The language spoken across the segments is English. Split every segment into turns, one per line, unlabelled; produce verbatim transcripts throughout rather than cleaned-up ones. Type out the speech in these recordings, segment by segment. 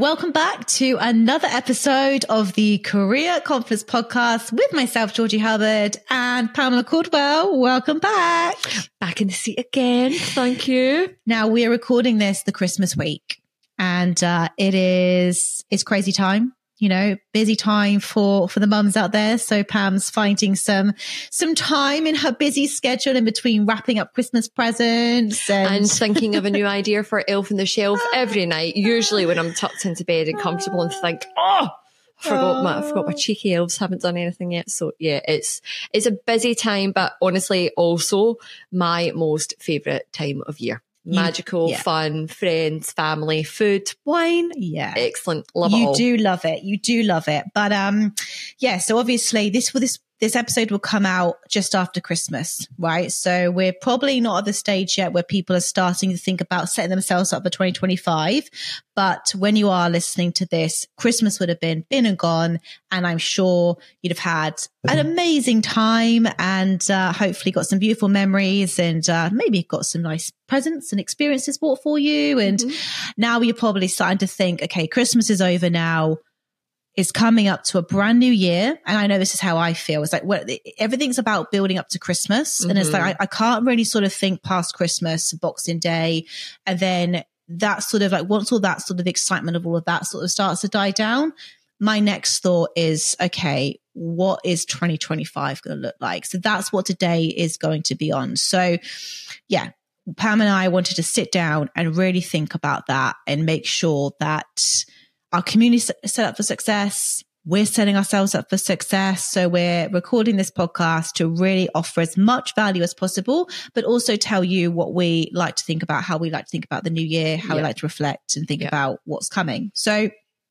Welcome back to another episode of the Career Confidence Podcast with myself, Georgie Hubbard, and Pamela Caldwell. Welcome back.
Back in the seat again. Thank you.
Now, we are recording this the Christmas week, and uh, it is it's crazy time. You know, busy time for, for the mums out there. So Pam's finding some, some time in her busy schedule in between wrapping up Christmas presents and,
and thinking of a new idea for Elf on the Shelf every night, usually when I'm tucked into bed and comfortable and think, oh, I forgot my, I forgot my cheeky elves haven't done anything yet. So yeah, it's, it's a busy time, but honestly, also my most favorite time of year. Magical, you, yeah. fun, friends, family, food, wine.
Yeah.
Excellent. Love
you
it all.
You do love it. You do love it. But, um, yeah, so obviously this, this, this episode will come out just after Christmas, right? So we're probably not at the stage yet where people are starting to think about setting themselves up for twenty twenty-five. But when you are listening to this, Christmas would have been been and gone. And I'm sure you'd have had an amazing time and uh, hopefully got some beautiful memories and uh, maybe got some nice presents and experiences bought for you. And mm-hmm. now you're probably starting to think, okay, Christmas is over now. Is coming up to a brand new year. And I know this is how I feel. It's like, well, everything's about building up to Christmas. Mm-hmm. And it's like, I, I can't really sort of think past Christmas, Boxing Day. And then that sort of like, once all that sort of excitement of all of that sort of starts to die down, my next thought is, okay, what is twenty twenty-five going to look like? So that's what today is going to be on. So yeah, Pam and I wanted to sit down and really think about that and make sure that our community is set up for success. We're setting ourselves up for success. So we're recording this podcast to really offer as much value as possible, but also tell you what we like to think about, how we like to think about the new year, how yeah. we like to reflect and think yeah. about what's coming. So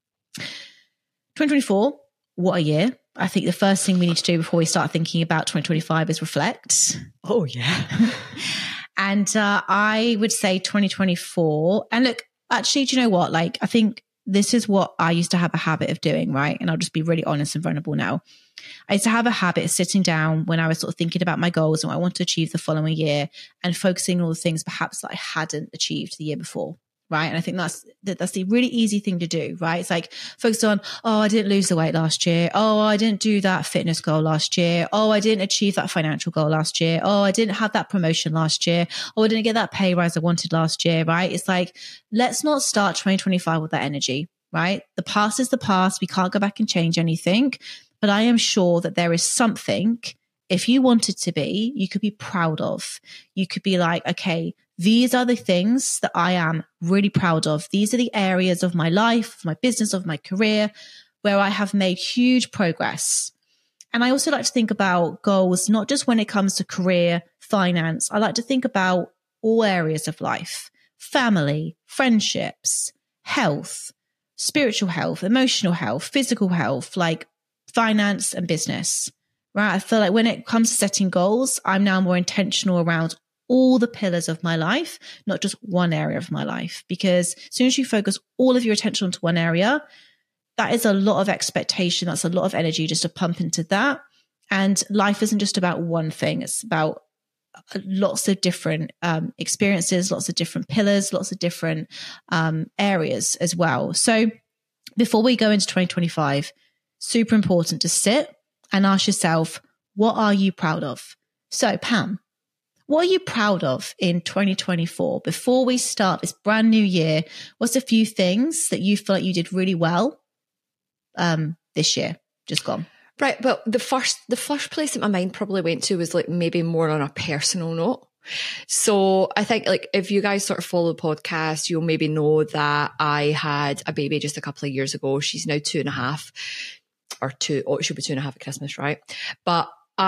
twenty twenty-four, what a year. I think the first thing we need to do before we start thinking about twenty twenty-five is reflect.
Oh, yeah.
and uh, I would say twenty twenty-four. And look, actually, do you know what? Like, I think this is what I used to have a habit of doing, right? And I'll just be really honest and vulnerable now. I used to have a habit of sitting down when I was sort of thinking about my goals and what I want to achieve the following year and focusing on all the things perhaps that I hadn't achieved the year before, right? And I think that's that's the really easy thing to do, right? It's like focus on, oh, I didn't lose the weight last year. Oh, I didn't do that fitness goal last year. Oh, I didn't achieve that financial goal last year. Oh, I didn't have that promotion last year. Oh, I didn't get that pay rise I wanted last year, right? It's like, let's not start twenty twenty-five with that energy, right? The past is the past. We can't go back and change anything. But I am sure that there is something, if you wanted to be, you could be proud of. You could be like, okay, these are the things that I am really proud of. These are the areas of my life, of my business, of my career, where I have made huge progress. And I also like to think about goals, not just when it comes to career, finance. I like to think about all areas of life, family, friendships, health, spiritual health, emotional health, physical health, like finance and business, right? I feel like when it comes to setting goals, I'm now more intentional around all the pillars of my life, not just one area of my life. Because as soon as you focus all of your attention onto one area, that is a lot of expectation. That's a lot of energy just to pump into that. And life isn't just about one thing. It's about lots of different um, experiences, lots of different pillars, lots of different um, areas as well. So before we go into twenty twenty-five, super important to sit and ask yourself, what are you proud of? So Pam, what are you proud of in twenty twenty-four? Before we start this brand new year, what's a few things that you feel like you did really well um, this year, just gone?
Right. But the first, the first place that my mind probably went to was like maybe more on a personal note. So I think like if you guys sort of follow the podcast, you'll maybe know that I had a baby just a couple of years ago. She's now two and a half or two, oh, it should be two and a half at Christmas, right? But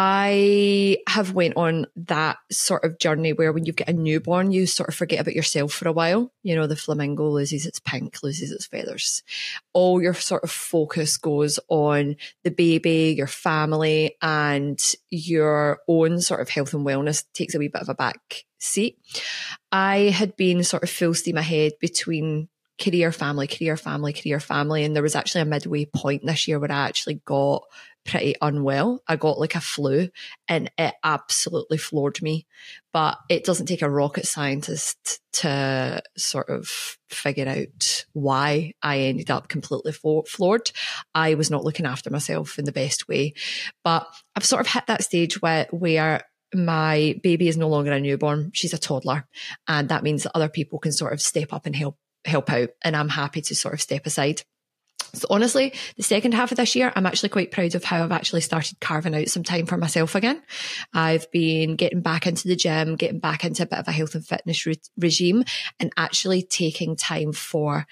I have went on that sort of journey where when you get a newborn, you sort of forget about yourself for a while. You know, the flamingo loses its pink, loses its feathers. All your sort of focus goes on the baby, your family, and your own sort of health and wellness takes a wee bit of a back seat. I had been sort of full steam ahead between career, family, career, family, career, family. And there was actually a midway point this year where I actually got pretty unwell. I got like a flu and it absolutely floored me. But it doesn't take a rocket scientist to sort of figure out why I ended up completely floored. I was not looking after myself in the best way. But I've sort of hit that stage where, where my baby is no longer a newborn. She's a toddler. And that means that other people can sort of step up and help help out. And I'm happy to sort of step aside. So honestly, the second half of this year, I'm actually quite proud of how I've actually started carving out some time for myself again. I've been getting back into the gym, getting back into a bit of a health and fitness re- regime and actually taking time for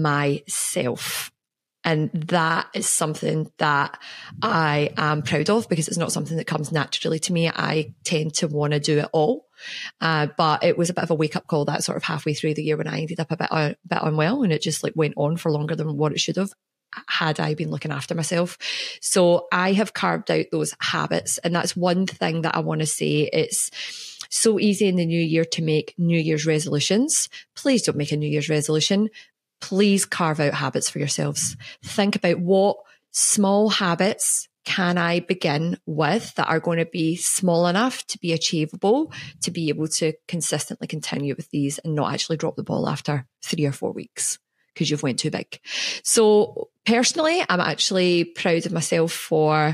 myself. And that is something that I am proud of because it's not something that comes naturally to me. I tend to want to do it all. Uh, but it was a bit of a wake up call that sort of halfway through the year when I ended up a bit, a bit unwell, and it just like went on for longer than what it should have had I been looking after myself. So I have carved out those habits. And that's one thing that I want to say. It's so easy in the new year to make New Year's resolutions. Please don't make a New Year's resolution. Please carve out habits for yourselves. Think about what small habits can I begin with that are going to be small enough to be achievable, to be able to consistently continue with these and not actually drop the ball after three or four weeks because you've went too big. So personally, I'm actually proud of myself for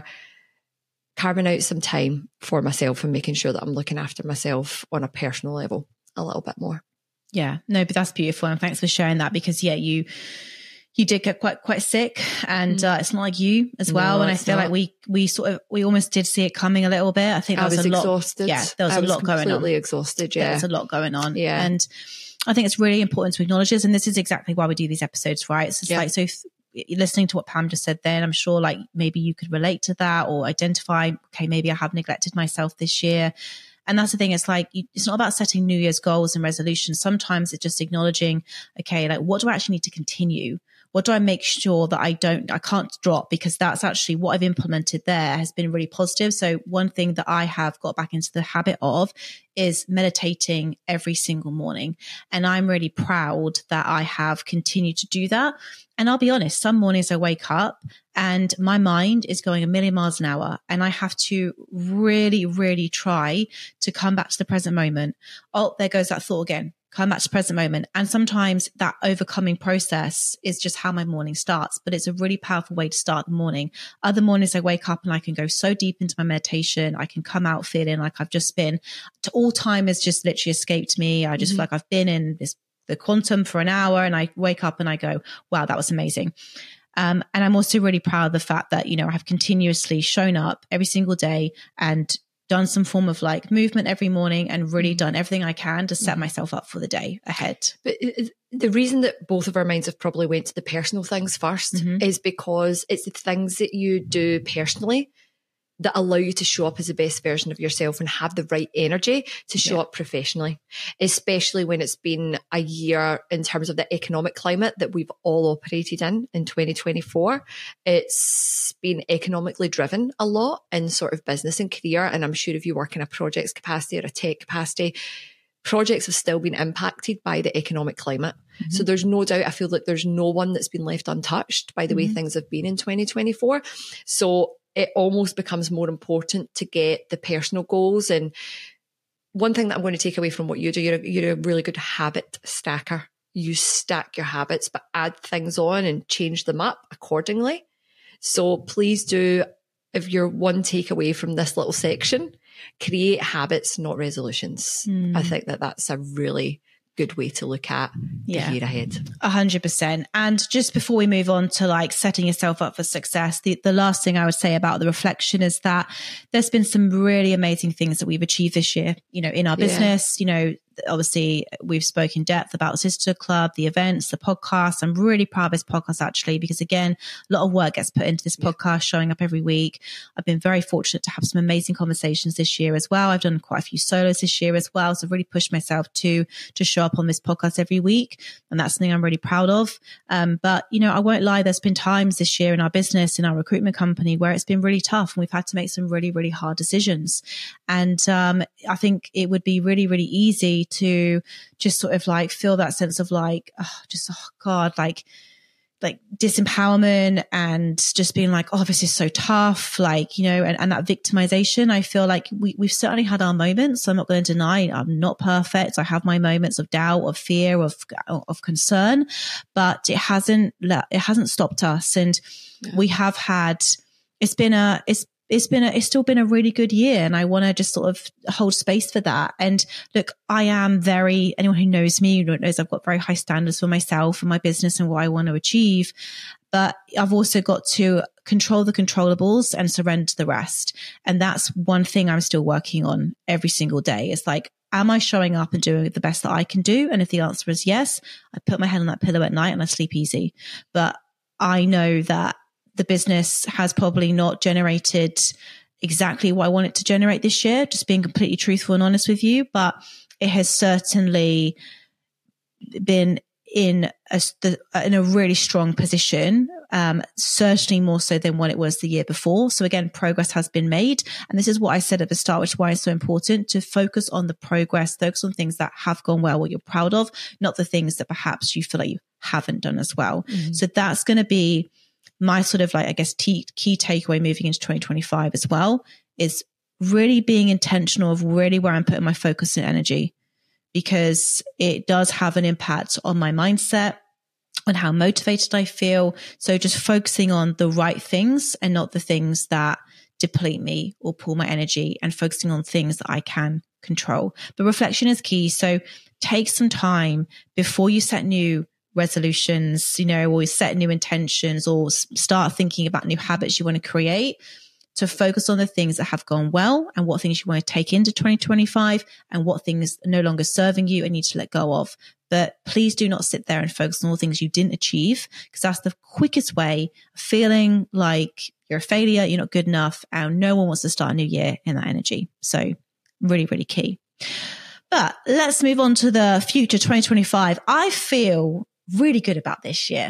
carving out some time for myself and making sure that I'm looking after myself on a personal level a little bit more.
Yeah, no, but that's beautiful. And thanks for sharing that because yeah, you, you did get quite, quite sick and uh, it's not like you as well.
No,
and I feel
not.
like we, we sort of, we almost did see it coming a little bit. I think there
I was,
was a lot.
exhausted.
Yeah, there was
I
a
was
lot going on.
completely exhausted. Yeah.
There was a lot going on.
Yeah.
And I think it's really important to acknowledge this. And this is exactly why we do these episodes, right? It's just
yeah.
like, so if, listening to what Pam just said then, I'm sure like maybe you could relate to that or identify, okay, maybe I have neglected myself this year. And that's the thing. It's like, it's not about setting New Year's goals and resolutions. Sometimes it's just acknowledging, okay, like what do I actually need to continue? What do I make sure that I don't, I can't drop because that's actually what I've implemented there has been really positive. So one thing that I have got back into the habit of is meditating every single morning. And I'm really proud that I have continued to do that. And I'll be honest, some mornings I wake up and my mind is going a million miles an hour and I have to really, really try to come back to the present moment. Oh, there goes that thought again. Come back to the present moment. And sometimes that overcoming process is just how my morning starts, but it's a really powerful way to start the morning. Other mornings I wake up and I can go so deep into my meditation. I can come out feeling like I've just been to all time has just literally escaped me. I just mm-hmm. feel like I've been in this, the quantum for an hour and I wake up and I go, wow, that was amazing. Um, and I'm also really proud of the fact that, you know, I've continuously shown up every single day and done some form of like movement every morning and really done everything I can to set mm-hmm. myself up for the day ahead.
But the reason that both of our minds have probably went to the personal things first mm-hmm. is because it's the things that you do personally that allow you to show up as the best version of yourself and have the right energy to show yeah. up professionally, especially when it's been a year in terms of the economic climate that we've all operated in in twenty twenty-four. It's been economically driven a lot in sort of business and career. And I'm sure if you work in a projects capacity or a tech capacity, projects have still been impacted by the economic climate. Mm-hmm. So there's no doubt, I feel like there's no one that's been left untouched by the mm-hmm. way things have been in twenty twenty-four. So it almost becomes more important to get the personal goals. And one thing that I'm going to take away from what you do, you're a, you're a really good habit stacker. You stack your habits, but add things on and change them up accordingly. So please do, if you're one takeaway from this little section, create habits, not resolutions. Mm. I think that that's a really good way to look at
yeah.
the year ahead.
A hundred percent. And just before we move on to like setting yourself up for success, the, the last thing I would say about the reflection is that there's been some really amazing things that we've achieved this year, you know, in our business, yeah. you know, obviously we've spoken in depth about Sister Club, the events, the podcast. I'm really proud of this podcast actually, because again, a lot of work gets put into this podcast, showing up every week. I've been very fortunate to have some amazing conversations this year as well. I've done quite a few solos this year as well. So I've really pushed myself to, to show up on this podcast every week. And that's something I'm really proud of. Um, but you know, I won't lie. There's been times this year in our business, in our recruitment company where it's been really tough and we've had to make some really, really hard decisions. And, um, I think it would be really, really easy to just sort of like feel that sense of like, oh, just, oh God, like like disempowerment and just being like, oh, this is so tough. Like, you know, and, and that victimization, I feel like we, we've certainly had our moments. So I'm not going to deny I'm not perfect. I have my moments of doubt, of fear, of, of concern, but it hasn't, it hasn't stopped us. And yeah. we have had, it's been a, it's, It's been a, it's still been a really good year, and I want to just sort of hold space for that. And look, I am very, anyone who knows me knows I've got very high standards for myself and my business and what I want to achieve. But I've also got to control the controllables and surrender the rest. And that's one thing I'm still working on every single day. It's like, am I showing up and doing the best that I can do? And if the answer is yes, I put my head on that pillow at night and I sleep easy. But I know that the business has probably not generated exactly what I want it to generate this year, just being completely truthful and honest with you. But it has certainly been in a, the, in a really strong position, um, certainly more so than what it was the year before. So again, progress has been made. And this is what I said at the start, which is why it's so important to focus on the progress, focus on things that have gone well, what you're proud of, not the things that perhaps you feel like you haven't done as well. Mm-hmm. So that's going to be my sort of like, I guess, t- key takeaway moving into twenty twenty-five as well, is really being intentional of really where I'm putting my focus and energy, because it does have an impact on my mindset, on how motivated I feel. So just focusing on the right things and not the things that deplete me or pull my energy, and focusing on things that I can control. But reflection is key. So take some time before you set new resolutions, you know, or set new intentions, or start thinking about new habits you want to create, to focus on the things that have gone well and what things you want to take into twenty twenty-five and what things are no longer serving you and need to let go of. But please do not sit there and focus on all the things you didn't achieve, because that's the quickest way of feeling like you're a failure, you're not good enough, and no one wants to start a new year in that energy. So really, really key. But let's move on to the future twenty twenty-five. I feel really good about this year.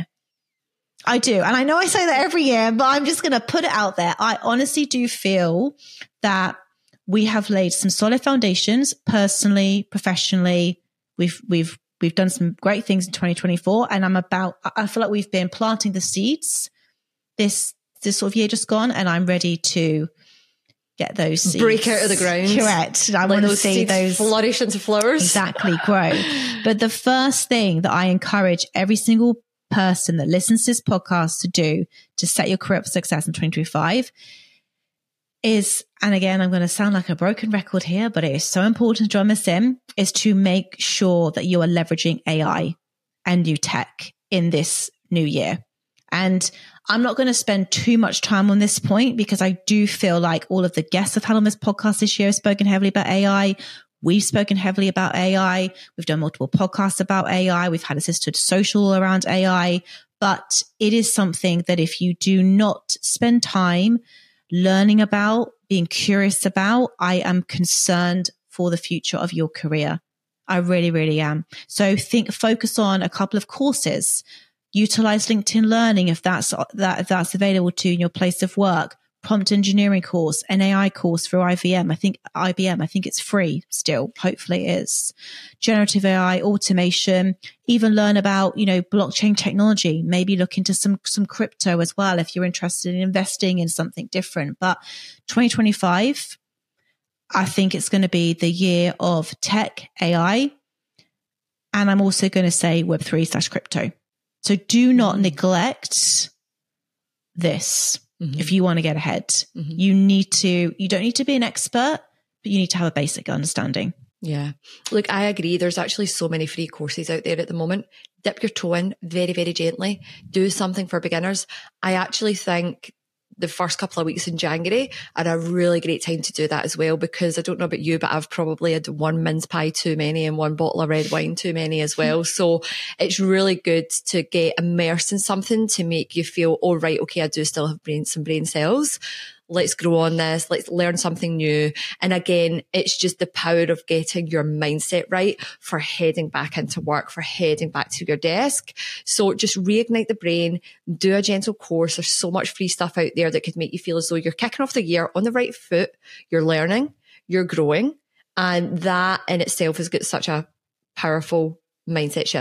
I do. And I know I say that every year, but I'm just going to put it out there. I honestly do feel that we have laid some solid foundations personally, professionally. We've, we've, we've done some great things in twenty twenty-four, and I'm about, I feel like we've been planting the seeds this, this sort of year just gone, and I'm ready to get those seeds.
Break out of the ground.
Correct. I want to see those
flourish into flowers.
Exactly, grow. But the first thing that I encourage every single person that listens to this podcast to do to set your career up for success in twenty twenty-five is, and again, I'm going to sound like a broken record here, but it is so important to drum this in, is to make sure that you are leveraging A I and new tech in this new year. And I'm not going to spend too much time on this point, because I do feel like all of the guests I've had on this podcast this year have spoken heavily about A I. We've spoken heavily about A I. We've done multiple podcasts about A I. We've had a Sisterhood social around A I. But it is something that if you do not spend time learning about, being curious about, I am concerned for the future of your career. I really, really am. So think, focus on a couple of courses. Utilize LinkedIn Learning if that's that if that's available to you in your place of work. Prompt engineering course, an A I course through I B M. I think I B M. I think it's free still. Hopefully, it is. Generative A I, automation. Even learn about you know blockchain technology. Maybe look into some some crypto as well if you're interested in investing in something different. But twenty twenty-five, I think it's going to be the year of tech, A I, and I'm also going to say Web three slash crypto. So do not neglect this. Mm-hmm. If you want to get ahead, mm-hmm. you need to, you don't need to be an expert, but you need to have a basic understanding.
Yeah. Look, I agree. There's actually so many free courses out there at the moment. Dip your toe in very, very gently. Do something for beginners. I actually think the first couple of weeks in January are a really great time to do that as well, because I don't know about you, but I've probably had one mince pie too many and one bottle of red wine too many as well. So it's really good to get immersed in something to make you feel, oh, right, okay, I do still have brain, some brain cells. Let's grow on this. Let's learn something new. And again, it's just the power of getting your mindset right for heading back into work, for heading back to your desk. So just reignite the brain, do a gentle course. There's so much free stuff out there that could make you feel as though you're kicking off the year on the right foot. You're learning, you're growing. And that in itself has got such a powerful mindset shift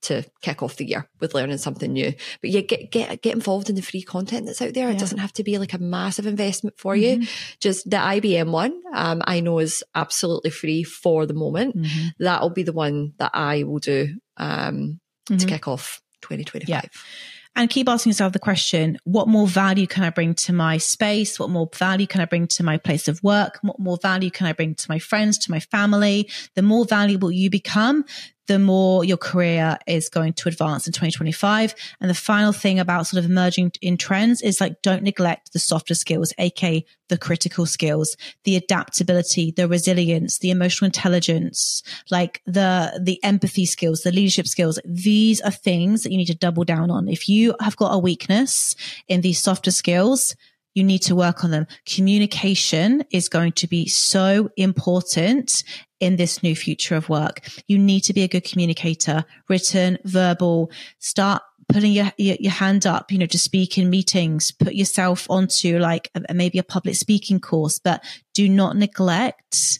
to kick off the year with learning something new. But yeah, get get get involved in the free content that's out there. Yeah. It doesn't have to be like a massive investment for mm-hmm. you. Just the I B M one, um, I know is absolutely free for the moment. Mm-hmm. That'll be the one that I will do um, mm-hmm. to kick off twenty twenty-five.
Yeah. And keep asking yourself the question, what more value can I bring to my space? What more value can I bring to my place of work? What more value can I bring to my friends, to my family? The more valuable you become, the more your career is going to advance in twenty twenty-five. And the final thing about sort of emerging in trends is like, don't neglect the softer skills, aka the critical skills, the adaptability, the resilience, the emotional intelligence, like the, the empathy skills, the leadership skills. These are things that you need to double down on. If you have got a weakness in these softer skills, you need to work on them. Communication is going to be so important in this new future of work. You need to be a good communicator, written, verbal. Start putting your, your, your hand up, you know, to speak in meetings. Put yourself onto like a, maybe a public speaking course, but do not neglect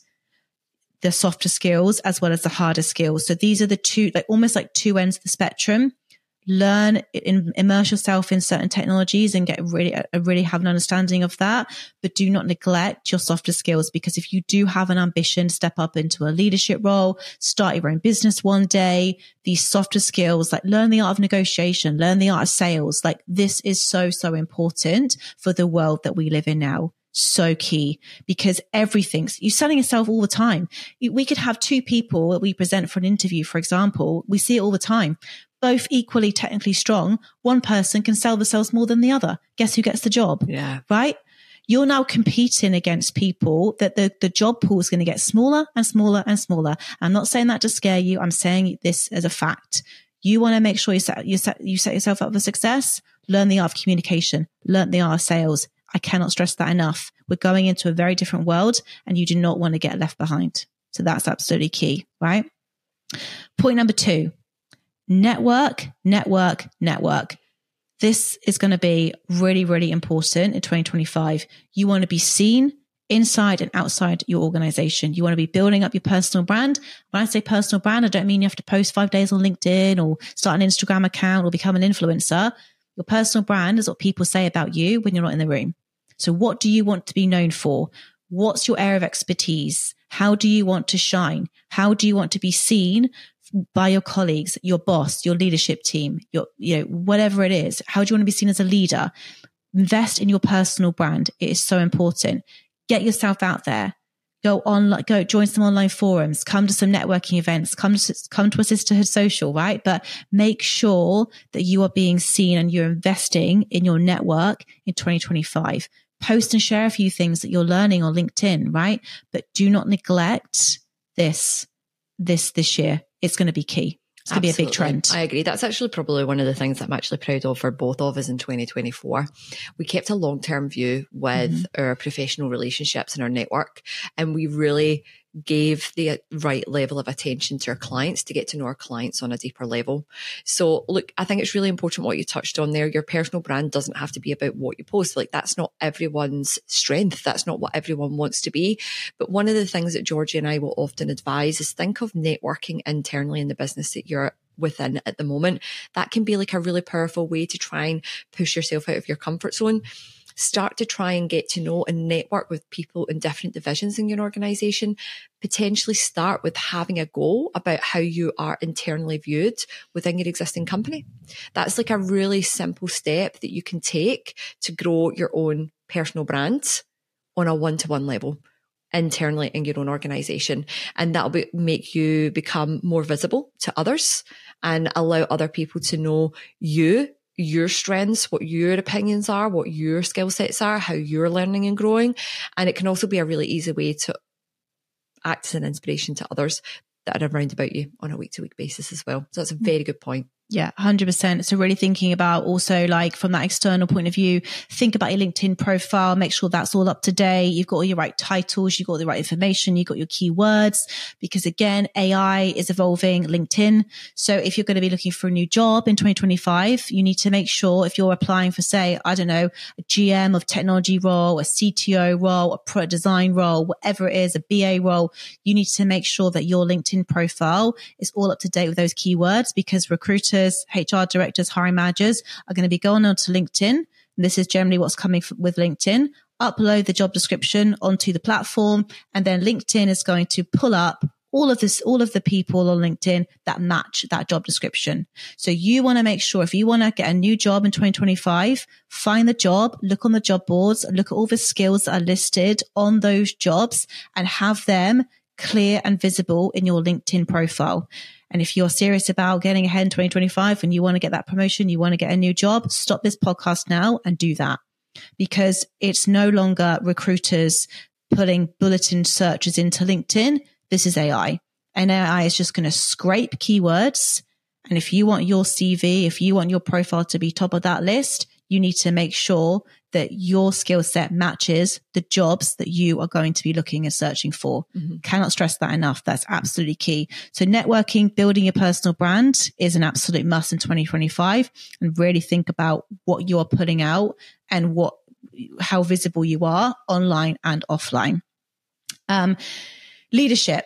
the softer skills as well as the harder skills. So these are the two, like almost like two ends of the spectrum. Learn, in, immerse yourself in certain technologies and get really, uh, really have an understanding of that. But do not neglect your softer skills, because if you do have an ambition to step up into a leadership role, start your own business one day, these softer skills, like learn the art of negotiation, learn the art of sales. Like this is so, so important for the world that we live in now. So key, because everything's, you're selling yourself all the time. We could have two people that we present for an interview, for example. We see it all the time. Both equally technically strong. One person can sell themselves more than the other. Guess who gets the job?
Yeah.
Right? You're now competing against people that the, the job pool is going to get smaller and smaller and smaller. I'm not saying that to scare you. I'm saying this as a fact. You want to make sure you set, you set, you set yourself up for success. Learn the art of communication. Learn the art of sales. I cannot stress that enough. We're going into a very different world and you do not want to get left behind. So that's absolutely key, right? Point number two. Network, network, network. This is going to be really, really important in twenty twenty-five. You want to be seen inside and outside your organization. You want to be building up your personal brand. When I say personal brand, I don't mean you have to post five days on LinkedIn or start an Instagram account or become an influencer. Your personal brand is what people say about you when you're not in the room. So what do you want to be known for? What's your area of expertise? How do you want to shine? How do you want to be seen by your colleagues, your boss, your leadership team, your, you know, whatever it is? How do you want to be seen as a leader? Invest in your personal brand. It is so important. Get yourself out there. Go on, go join some online forums, come to some networking events, come to, come to a sisterhood social, right? But make sure that you are being seen and you're investing in your network in twenty twenty-five. Post and share a few things that you're learning on LinkedIn, right? But do not neglect this, this, this year. It's going to be key. It's going to be a big trend.
I agree. That's actually probably one of the things that I'm actually proud of for both of us in twenty twenty-four. We kept a long-term view with mm-hmm. our professional relationships and our network, and we really gave the right level of attention to our clients to get to know our clients on a deeper level. So look, I think it's really important what you touched on there. Your personal brand doesn't have to be about what you post. Like that's not everyone's strength. That's not what everyone wants to be. But one of the things that Georgie and I will often advise is think of networking internally in the business that you're within at the moment. That can be like a really powerful way to try and push yourself out of your comfort zone. Start to try and get to know and network with people in different divisions in your organization. Potentially start with having a goal about how you are internally viewed within your existing company. That's like a really simple step that you can take to grow your own personal brand on a one-to-one level internally in your own organization. And that'll be, make you become more visible to others and allow other people to know you, your strengths, what your opinions are, what your skill sets are, how you're learning and growing. And it can also be a really easy way to act as an inspiration to others that are around about you on a week to week basis as well. So that's a very good point.
Yeah, one hundred percent. So really thinking about also like from that external point of view, think about your LinkedIn profile, make sure that's all up to date. You've got all your right titles, you've got the right information, you've got your keywords, because again, A I is evolving LinkedIn. So if you're going to be looking for a new job in twenty twenty-five, you need to make sure if you're applying for, say, I don't know, a G M of technology role, a C T O role, a product design role, whatever it is, a B A role, you need to make sure that your LinkedIn profile is all up to date with those keywords, because recruiters, H R directors, hiring managers are going to be going onto LinkedIn. And this is generally what's coming f- with LinkedIn. Upload the job description onto the platform, and then LinkedIn is going to pull up all of this, all of the people on LinkedIn that match that job description. So you want to make sure if you want to get a new job in twenty twenty-five, find the job, look on the job boards, look at all the skills that are listed on those jobs and have them clear and visible in your LinkedIn profile. And if you're serious about getting ahead in twenty twenty-five and you want to get that promotion, you want to get a new job, stop this podcast now and do that, because it's no longer recruiters putting bulletin searches into LinkedIn. This is A I, and A I is just going to scrape keywords. And if you want your C V, if you want your profile to be top of that list, you need to make sure that your skill set matches the jobs that you are going to be looking and searching for. Mm-hmm. Cannot stress that enough. That's absolutely key. So networking, building your personal brand is an absolute must in twenty twenty-five, and really think about what you're putting out and what, how visible you are online and offline. Um, leadership.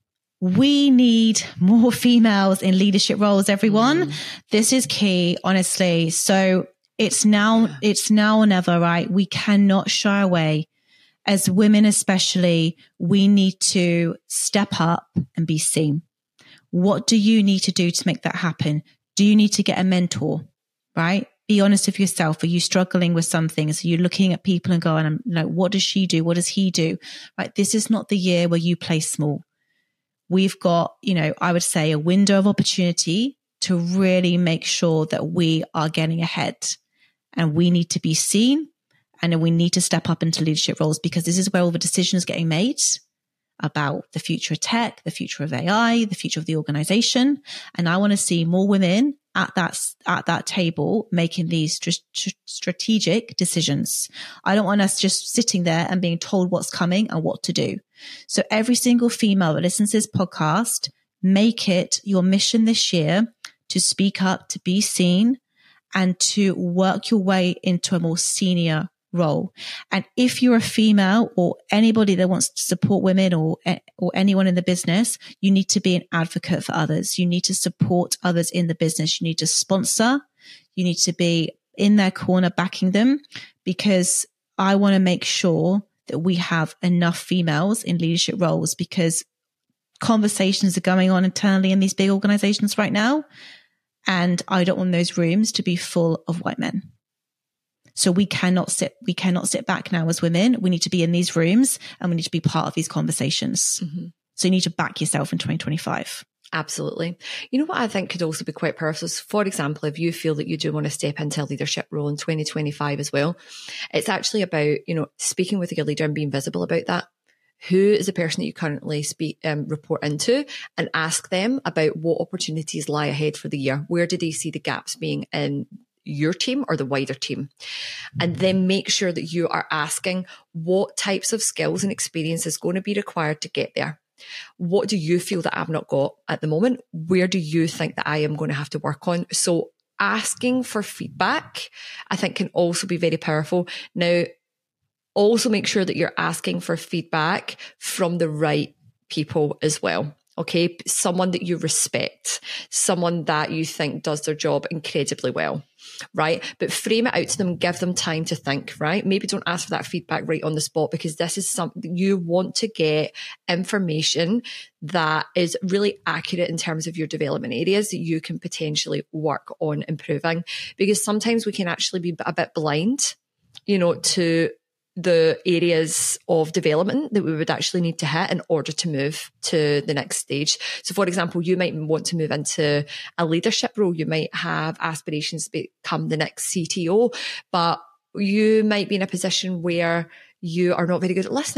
We need more females in leadership roles, everyone. Mm. This is key, honestly. So It's now, it's now or never, right? We cannot shy away. As women, especially, we need to step up and be seen. What do you need to do to make that happen? Do you need to get a mentor, right? Be honest with yourself. Are you struggling with some things? Are you looking at people and going, I'm like, what does she do? What does he do? Right? This is not the year where you play small. We've got, you know, I would say a window of opportunity to really make sure that we are getting ahead. And we need to be seen, and we need to step up into leadership roles, because this is where all the decisions are getting made about the future of tech, the future of A I, the future of the organization. And I want to see more women at that, at that table making these st- strategic decisions. I don't want us just sitting there and being told what's coming and what to do. So every single female that listens to this podcast, make it your mission this year to speak up, to be seen, and to work your way into a more senior role. And if you're a female or anybody that wants to support women or, or anyone in the business, you need to be an advocate for others. You need to support others in the business. You need to sponsor. You need to be in their corner backing them, because I want to make sure that we have enough females in leadership roles, because conversations are going on internally in these big organizations right now. And I don't want those rooms to be full of white men. So we cannot sit, we cannot sit back now as women. We need to be in these rooms and we need to be part of these conversations. Mm-hmm. So you need to back yourself in twenty twenty-five.
Absolutely. You know what I think could also be quite powerful? So for example, if you feel that you do want to step into a leadership role in twenty twenty-five as well, it's actually about, you know, speaking with your leader and being visible about that. Who is the person that you currently speak, um, report into, and ask them about what opportunities lie ahead for the year. Where do they see the gaps being in your team or the wider team? And then make sure that you are asking what types of skills and experience is going to be required to get there. What do you feel that I've not got at the moment? Where do you think that I am going to have to work on? So asking for feedback, I think, can also be very powerful. Now, also make sure that you're asking for feedback from the right people as well. Okay. Someone that you respect, someone that you think does their job incredibly well, right? But frame it out to them, give them time to think, right? Maybe don't ask for that feedback right on the spot, because this is something you want to get information that is really accurate in terms of your development areas that you can potentially work on improving, because sometimes we can actually be a bit blind, you know, to the areas of development that we would actually need to hit in order to move to the next stage. So for example, you might want to move into a leadership role. You might have aspirations to become the next C T O, but you might be in a position where you are not very good at listening.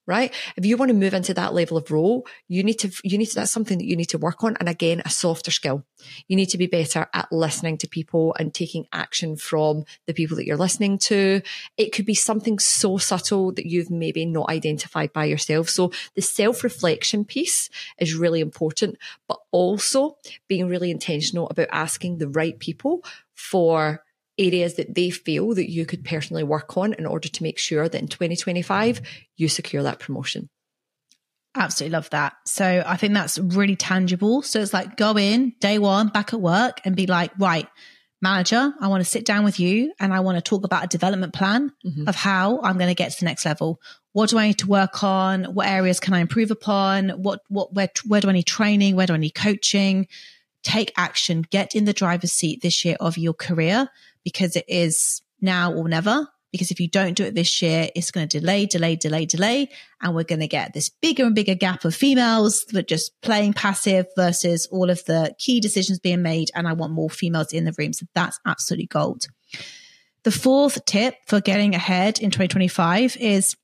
right? If you want to move into that level of role, you need to, you need to, that's something that you need to work on. And again, a softer skill. You need to be better at listening to people and taking action from the people that you're listening to. It could be something so subtle that you've maybe not identified by yourself. So the self-reflection piece is really important, but also being really intentional about asking the right people for areas that they feel that you could personally work on in order to make sure that in twenty twenty-five, you secure that promotion.
Absolutely love that. So I think that's really tangible. So it's like go in day one, back at work and be like, right, manager, I want to sit down with you and I want to talk about a development plan mm-hmm. of how I'm going to get to the next level. What do I need to work on? What areas can I improve upon? What, what, where, where do I need training? Where do I need coaching? Take action, get in the driver's seat this year of your career, because it is now or never. Because if you don't do it this year, it's going to delay, delay, delay, delay. And we're going to get this bigger and bigger gap of females that are just playing passive versus all of the key decisions being made. And I want more females in the room. So that's absolutely gold. The fourth tip for getting ahead in twenty twenty-five is,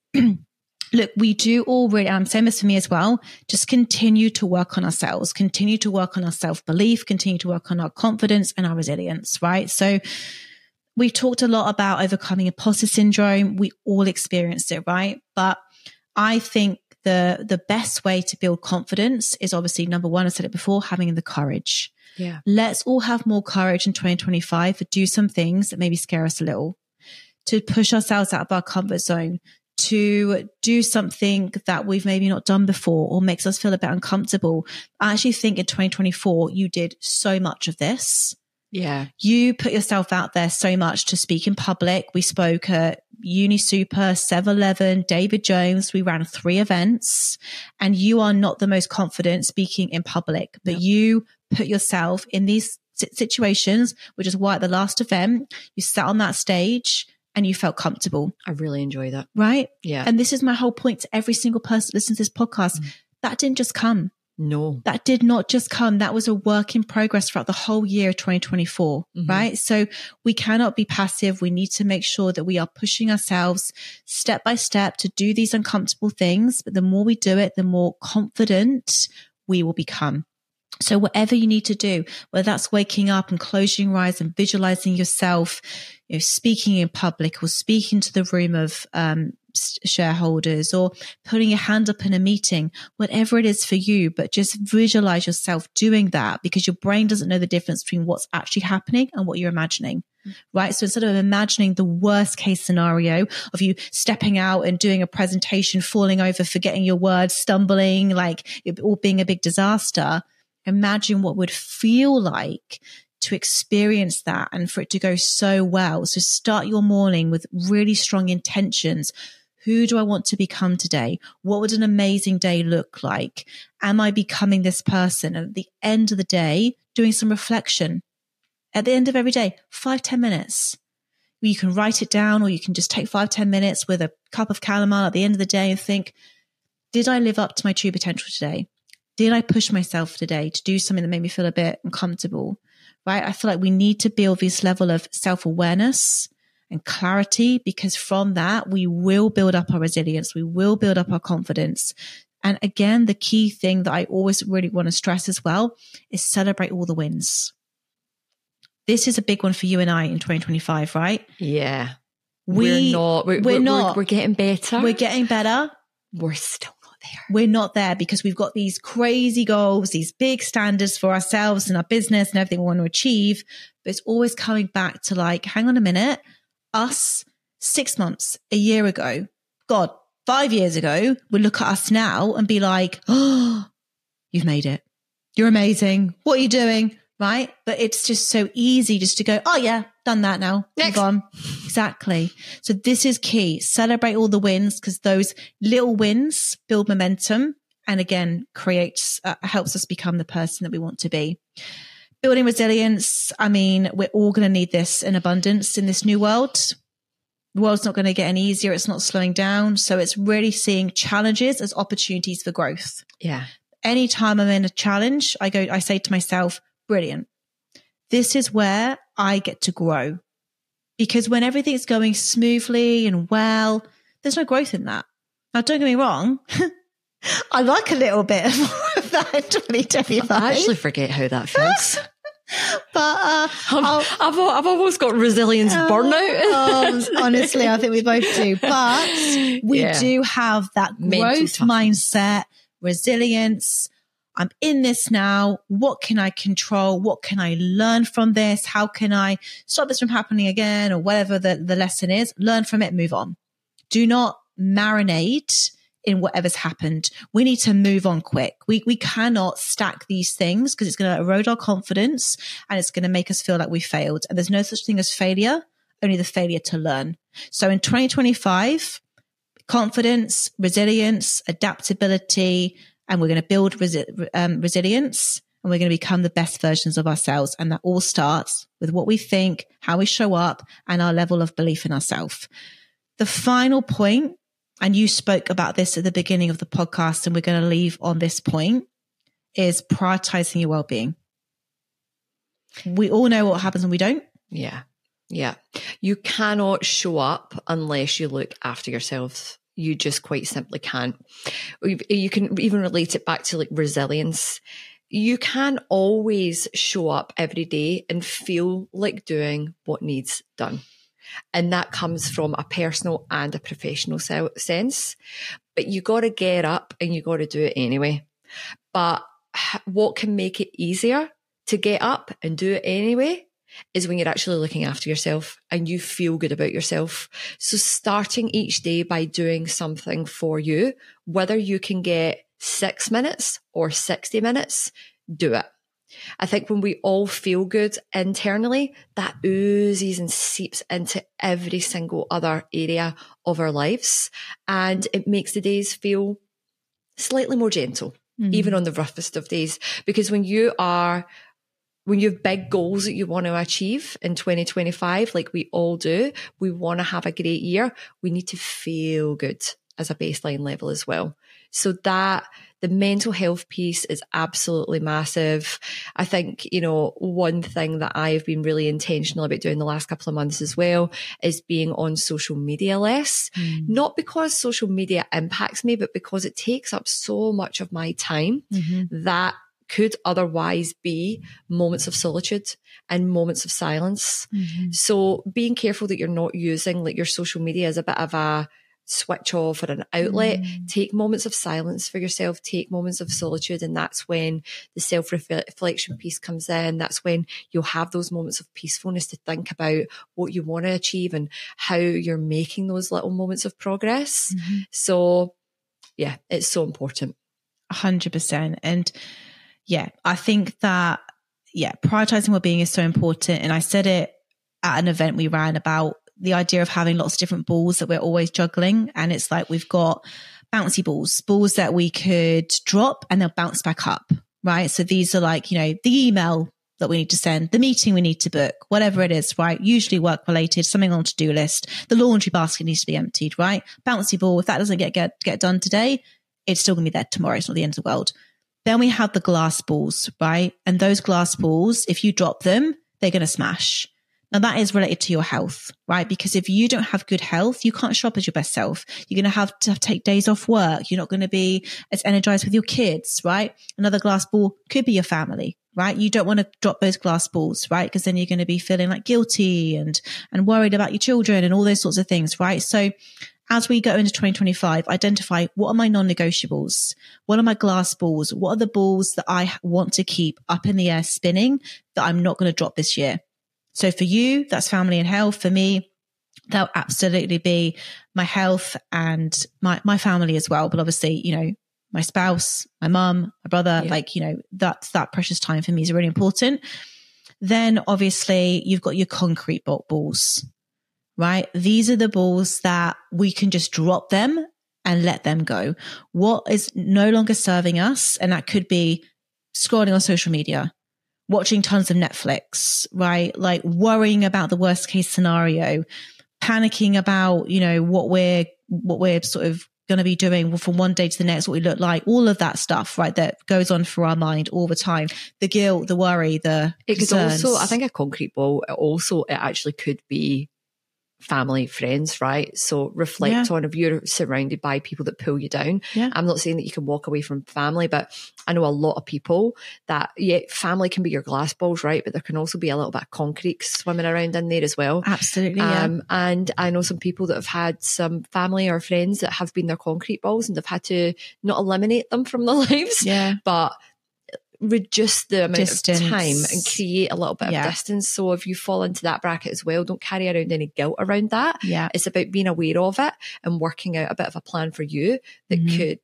look, we do already, I'm saying this for me as well, just continue to work on ourselves, continue to work on our self-belief, continue to work on our confidence and our resilience, right? So we've talked a lot about overcoming imposter syndrome. We all experienced it, right? But I think the the best way to build confidence is obviously, number one, I said it before, having the courage.
Yeah.
Let's all have more courage in twenty twenty-five to do some things that maybe scare us a little, to push ourselves out of our comfort zone, to do something that we've maybe not done before or makes us feel a bit uncomfortable. I actually think in twenty twenty-four, you did so much of this.
Yeah.
You put yourself out there so much to speak in public. We spoke at UniSuper, seven eleven, David Jones. We ran three events and you are not the most confident speaking in public, but no. you put yourself in these situations, which is why at the last event, you sat on that stage and you felt comfortable.
I really enjoy that.
Right?
Yeah.
And this is my whole point to every single person that listens to this podcast. Mm. That didn't just come.
No.
That did not just come. That was a work in progress throughout the whole year of twenty twenty-four, mm-hmm. right? So we cannot be passive. We need to make sure that we are pushing ourselves step by step to do these uncomfortable things. But the more we do it, the more confident we will become. So whatever you need to do, whether that's waking up and closing your eyes and visualizing yourself, you know, speaking in public or speaking to the room of um, shareholders or putting your hand up in a meeting, whatever it is for you, but just visualize yourself doing that because your brain doesn't know the difference between what's actually happening and what you're imagining, right? So instead of imagining the worst case scenario of you stepping out and doing a presentation, falling over, forgetting your words, stumbling, like it all being a big disaster, imagine what would feel like to experience that and for it to go so well. So start your morning with really strong intentions. Who do I want to become today? What would an amazing day look like? Am I becoming this person? And at the end of the day, doing some reflection. At the end of every day, five, ten minutes. You can write it down or you can just take five, ten minutes with a cup of chamomile at the end of the day and think, did I live up to my true potential today? Did I push myself today to do something that made me feel a bit uncomfortable, right? I feel like we need to build this level of self-awareness and clarity because from that, we will build up our resilience. We will build up our confidence. And again, the key thing that I always really want to stress as well is celebrate all the wins. This is a big one for you and I in twenty twenty-five, right?
Yeah.
We,
we're not. We're,
we're,
we're
not.
We're, we're getting better.
We're getting better.
We're still there.
We're not there because we've got these crazy goals, these big standards for ourselves and our business and everything we want to achieve. But it's always coming back to like, hang on a minute, us six months, a year ago, God, five years ago, we look at us now and be like, oh, you've made it. You're amazing. What are you doing? Right? But it's just so easy just to go, oh yeah, done that now.
Next.
Move on. Exactly. So this is key. Celebrate all the wins because those little wins build momentum and again, creates, uh, helps us become the person that we want to be. Building resilience. I mean, we're all going to need this in abundance in this new world. The world's not going to get any easier. It's not slowing down. So it's really seeing challenges as opportunities for growth.
Yeah.
Anytime I'm in a challenge, I go, I say to myself, brilliant. This is where I get to grow because when everything's going smoothly and well, there's no growth in that. Now, don't get me wrong. I like a little bit of that in twenty twenty-five.
I actually forget how that feels.
But uh,
I've, I've, I've almost got resilience uh, burnout.
um, honestly, I think we both do. But we yeah. do have that Mental growth toughness. mindset, resilience. I'm in this now. What can I control? What can I learn from this? How can I stop this from happening again, or whatever the, the lesson is? Learn from it, move on. Do not marinate in whatever's happened. We need to move on quick. We we cannot stack these things because it's going to erode our confidence and it's going to make us feel like we failed. And there's no such thing as failure, only the failure to learn. So in twenty twenty-five, confidence, resilience, adaptability, and we're going to build resi- um, resilience, and we're going to become the best versions of ourselves. And that all starts with what we think, how we show up, and our level of belief in ourselves. The final point, and you spoke about this at the beginning of the podcast, and we're going to leave on this point, is prioritizing your well-being. We all know what happens when we don't.
Yeah. Yeah. You cannot show up unless you look after yourself. You just quite simply can't. You can even relate it back to like resilience. You can always show up every day and feel like doing what needs done. And that comes from a personal and a professional sense. But you got to get up and you got to do it anyway. But what can make it easier to get up and do it anyway is when you're actually looking after yourself and you feel good about yourself. So starting each day by doing something for you, whether you can get six minutes or sixty minutes, do it. I think when we all feel good internally, that oozes and seeps into every single other area of our lives. And it makes the days feel slightly more gentle, mm. even on the roughest of days. Because when you are, when you have big goals that you want to achieve in twenty twenty-five, like we all do, we want to have a great year. We need to feel good as a baseline level as well. So that the mental health piece is absolutely massive. I think, you know, one thing that I've been really intentional about doing the last couple of months as well is being on social media less. Mm. Not because social media impacts me, but because it takes up so much of my time mm-hmm. that could otherwise be moments of solitude and moments of silence. Mm-hmm. So being careful that you're not using like your social media as a bit of a switch off or an outlet. Mm. Take moments of silence for yourself, take moments of solitude. And that's when the self-reflection piece comes in. That's when you'll have those moments of peacefulness to think about what you want to achieve and how you're making those little moments of progress. Mm-hmm. So yeah, it's so important.
A hundred percent. And yeah, I think that, yeah, prioritizing well-being is so important. And I said it at an event we ran about the idea of having lots of different balls that we're always juggling. And it's like we've got bouncy balls, balls that we could drop and they'll bounce back up, right? So these are like, you know, the email that we need to send, the meeting we need to book, whatever it is, right? Usually work related, something on to-do list. The laundry basket needs to be emptied, right? Bouncy ball, if that doesn't get, get, get done today, it's still going to be there tomorrow. It's not the end of the world. Then we have the glass balls, right? And those glass balls, if you drop them, they're going to smash. Now that is related to your health, right? Because if you don't have good health, you can't show up as your best self. You're going to have to take days off work. You're not going to be as energized with your kids, right? Another glass ball could be your family, right? You don't want to drop those glass balls, right? Because then you're going to be feeling like guilty and, and worried about your children and all those sorts of things, right? So as we go into twenty twenty-five, identify what are my non-negotiables? What are my glass balls? What are the balls that I want to keep up in the air spinning that I'm not going to drop this year? So for you, that's family and health. For me, that'll absolutely be my health and my, my family as well. But obviously, you know, my spouse, my mum, my brother, yeah. like, you know, that's that precious time for me is really important. Then obviously you've got your concrete balls, right? These are the balls that we can just drop them and let them go. What is no longer serving us? And that could be scrolling on social media, watching tons of Netflix, right? Like worrying about the worst case scenario, panicking about, you know, what we're, what we're sort of going to be doing from one day to the next, what we look like, all of that stuff, right? That goes on through our mind all the time. The guilt, the worry, the
It
concerns.
could also, I think a concrete ball, also, it actually could be family, friends, right? So reflect
Yeah.
on if you're surrounded by people that pull you down.
Yeah.
I'm not saying that you can walk away from family, but I know a lot of people that, yeah, family can be your glass balls, right? But there can also be a little bit of concrete swimming around in there as well.
Absolutely. Yeah.
Um, and I know some people that have had some family or friends that have been their concrete balls and they've had to not eliminate them from their lives,
yeah.
but reduce the amount
Distance.
of time and create a little bit
Yeah.
of distance. So if you fall into that bracket as well, don't carry around any guilt around that.
Yeah.
It's about being aware of it and working out a bit of a plan for you that
Mhm.
could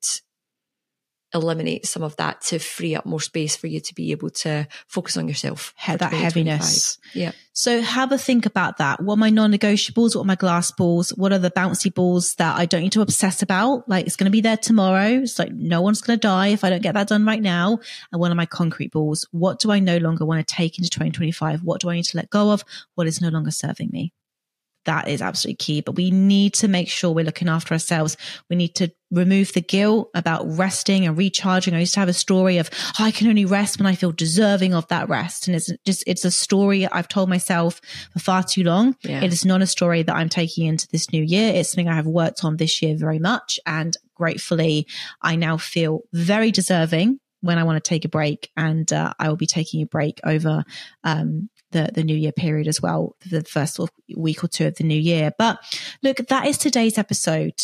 eliminate some of that to free up more space for you to be able to focus on yourself.
He-
for
that
twenty
heaviness.
twenty-five. Yeah.
So have a think about that. What are my non-negotiables? What are my glass balls? What are the bouncy balls that I don't need to obsess about? Like, it's going to be there tomorrow. It's like, no one's going to die if I don't get that done right now. And what are my concrete balls? What do I no longer want to take into twenty twenty-five? What do I need to let go of? What is no longer serving me? That is absolutely key, but we need to make sure we're looking after ourselves. We need to remove the guilt about resting and recharging. I used to have a story of, oh, I can only rest when I feel deserving of that rest. And it's just, it's a story I've told myself for far too long.
Yeah.
It is not a story that I'm taking into this new year. It's something I have worked on this year very much. And gratefully, I now feel very deserving when I want to take a break. And uh, I will be taking a break over, um, the, the new year period as well, the first sort of week or two of the new year. But look, that is today's episode.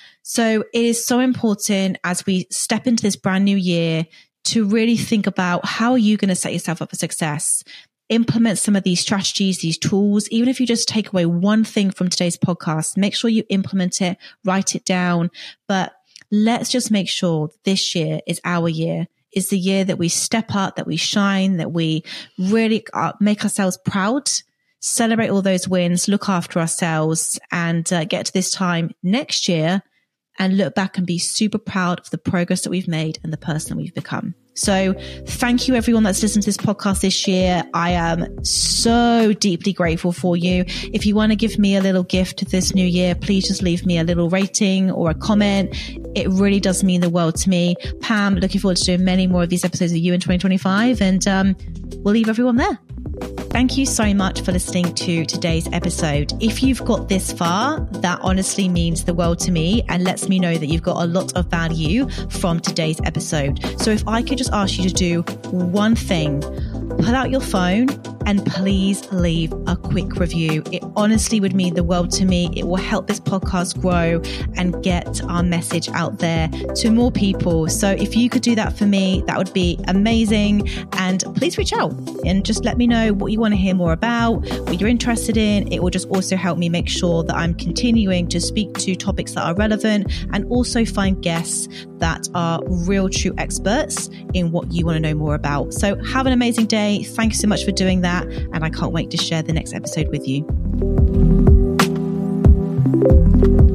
So it is so important as we step into this brand new year to really think about how are you going to set yourself up for success? Implement some of these strategies, these tools. Even if you just take away one thing from today's podcast, make sure you implement it, write it down. But let's just make sure this year is our year. Is the year that we step up, that we shine, that we really uh, make ourselves proud, celebrate all those wins, look after ourselves, and uh, get to this time next year and look back and be super proud of the progress that we've made and the person that we've become. So thank you everyone that's listened to this podcast this year. I am so deeply grateful for you. If you want to give me a little gift this new year, please just leave me a little rating or a comment. It really does mean the world to me. Pam, looking forward to doing many more of these episodes with you in twenty twenty-five, and um, we'll leave everyone there. Thank you so much for listening to today's episode. If you've got this far, that honestly means the world to me and lets me know that you've got a lot of value from today's episode. So if I could just ask you to do one thing, pull out your phone and please leave a quick review. It honestly would mean the world to me. It will help this podcast grow and get our message out there to more people. So if you could do that for me, that would be amazing. And please reach out and just let me know what you want to hear more about, what you're interested in. It will just also help me make sure that I'm continuing to speak to topics that are relevant and also find guests that are real true experts in what you want to know more about. So have an amazing day. Thank you so much for doing that. And I can't wait to share the next episode with you.